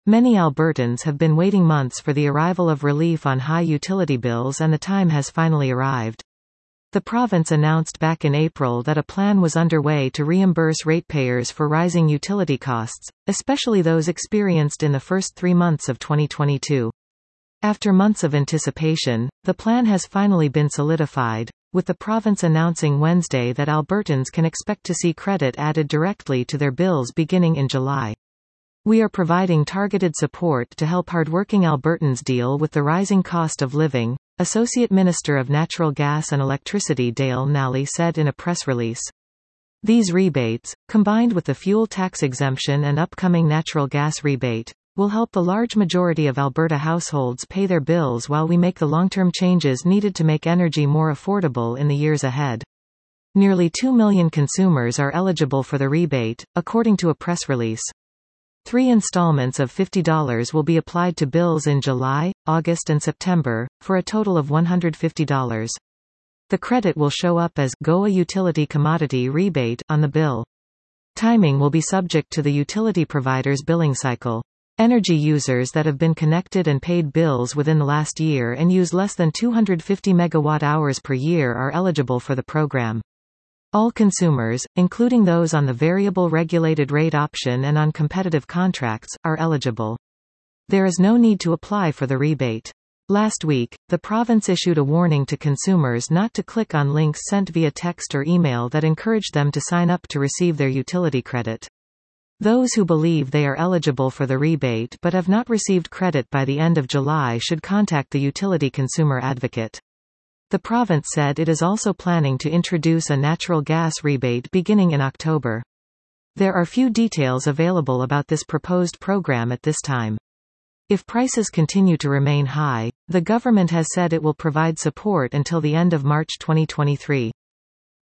Many Albertans have been waiting months for the arrival of relief on high utility bills, and the time has finally arrived. The province announced back in April that a plan was underway to reimburse ratepayers for rising utility costs, especially those experienced in the first 3 months of 2022. After months of anticipation, the plan has finally been solidified, with the province announcing Wednesday that Albertans can expect to see credit added directly to their bills beginning in July. "We are providing targeted support to help hardworking Albertans deal with the rising cost of living," Associate Minister of Natural Gas and Electricity Dale Nally said in a press release. These rebates, combined with the fuel tax exemption and upcoming natural gas rebate, will help the large majority of Alberta households pay their bills while we make the long-term changes needed to make energy more affordable in the years ahead. Nearly 2 million consumers are eligible for the rebate, according to a press release. 3 installments of $50 will be applied to bills in July, August and September, for a total of $150. The credit will show up as GOA Utility Commodity Rebate on the bill. Timing will be subject to the utility provider's billing cycle. Energy users that have been connected and paid bills within the last year and use less than 250 megawatt-hours per year are eligible for the program. All consumers, including those on the variable regulated rate option and on competitive contracts, are eligible. There is no need to apply for the rebate. Last week, the province issued a warning to consumers not to click on links sent via text or email that encouraged them to sign up to receive their utility credit. Those who believe they are eligible for the rebate but have not received credit by the end of July should contact the Utility Consumer Advocate. The province said it is also planning to introduce a natural gas rebate beginning in October. There are few details available about this proposed program at this time. If prices continue to remain high, the government has said it will provide support until the end of March 2023.